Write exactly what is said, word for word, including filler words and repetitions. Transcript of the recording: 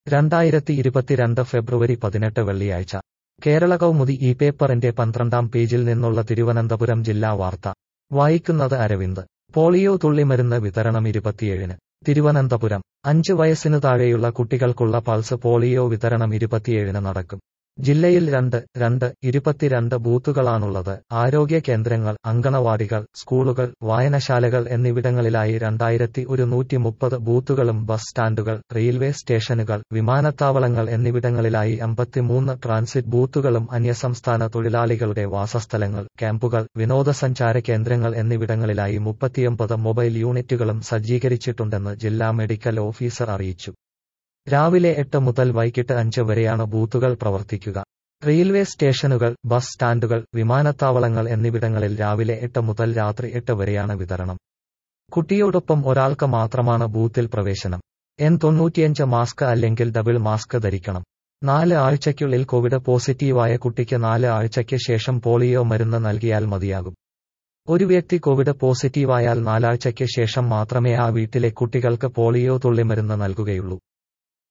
രണ്ടായിരത്തി ഇരുപത്തിരണ്ട് ഫെബ്രുവരി പതിനെട്ട് വെള്ളിയാഴ്ച കേരള കൗമുദി ഈ പേപ്പറിന്റെ പന്ത്രണ്ടാം പേജിൽ നിന്നുള്ള തിരുവനന്തപുരം ജില്ലാ വാർത്ത വായിക്കുന്നത് അരവിന്ദ്. പോളിയോ തുള്ളിമരുന്ന് വിതരണം ഇരുപത്തിയേഴിന്. തിരുവനന്തപുരം. അഞ്ച് വയസ്സിനു താഴെയുള്ള കുട്ടികൾക്കുള്ള പൾസ് പോളിയോ വിതരണം ഇരുപത്തിയേഴിന് നടക്കും. ജില്ലയിൽ രണ്ട് രണ്ട് ഇരുപത്തിരണ്ട് ബൂത്തുകളാണുള്ളത്. ആരോഗ്യ കേന്ദ്രങ്ങൾ, അങ്കണവാടികൾ, സ്കൂളുകൾ, വായനശാലകൾ എന്നിവിടങ്ങളിലായി രണ്ടായിരത്തി ഒരുന്നൂറ്റി മുപ്പത് ബൂത്തുകളും ബസ് സ്റ്റാൻഡുകൾ, റെയിൽവേ സ്റ്റേഷനുകൾ, വിമാനത്താവളങ്ങൾ എന്നിവിടങ്ങളിലായി അമ്പത്തിമൂന്ന് ട്രാൻസിറ്റ് ബൂത്തുകളും അന്യസംസ്ഥാന തൊഴിലാളികളുടെ വാസസ്ഥലങ്ങൾ, ക്യാമ്പുകൾ, വിനോദസഞ്ചാര കേന്ദ്രങ്ങൾ എന്നിവിടങ്ങളിലായി മുപ്പത്തിയൊമ്പത് മൊബൈൽ യൂണിറ്റുകളും സജ്ജീകരിച്ചിട്ടുണ്ടെന്ന് ജില്ലാ മെഡിക്കൽ ഓഫീസർ അറിയിച്ചു. രാവിലെ എട്ട് മുതൽ വൈകിട്ട് അഞ്ച് വരെയാണ് ബൂത്തുകൾ പ്രവർത്തിക്കുക. റെയിൽവേ സ്റ്റേഷനുകൾ, ബസ് സ്റ്റാൻഡുകൾ, വിമാനത്താവളങ്ങൾ എന്നിവിടങ്ങളിൽ രാവിലെ എട്ട് മുതൽ രാത്രി എട്ട് വരെയാണ് വിതരണം. കുട്ടിയോടൊപ്പം ഒരാൾക്ക് മാത്രമാണ് ബൂത്തിൽ പ്രവേശനം. എൻ തൊണ്ണൂറ്റിയഞ്ച് മാസ്ക് അല്ലെങ്കിൽ ഡബിൾ മാസ്ക് ധരിക്കണം. നാല് ആഴ്ചയ്ക്കുള്ളിൽ കോവിഡ് പോസിറ്റീവായ കുട്ടിക്ക് നാല് ആഴ്ചയ്ക്ക് ശേഷം പോളിയോ മരുന്ന് നൽകിയാൽ മതിയാകും. ഒരു വ്യക്തി കോവിഡ് പോസിറ്റീവായാൽ നാലാഴ്ചയ്ക്ക് ശേഷം മാത്രമേ ആ വീട്ടിലെ കുട്ടികൾക്ക് പോളിയോ തുള്ളിമരുന്ന് നൽകുകയുള്ളൂ.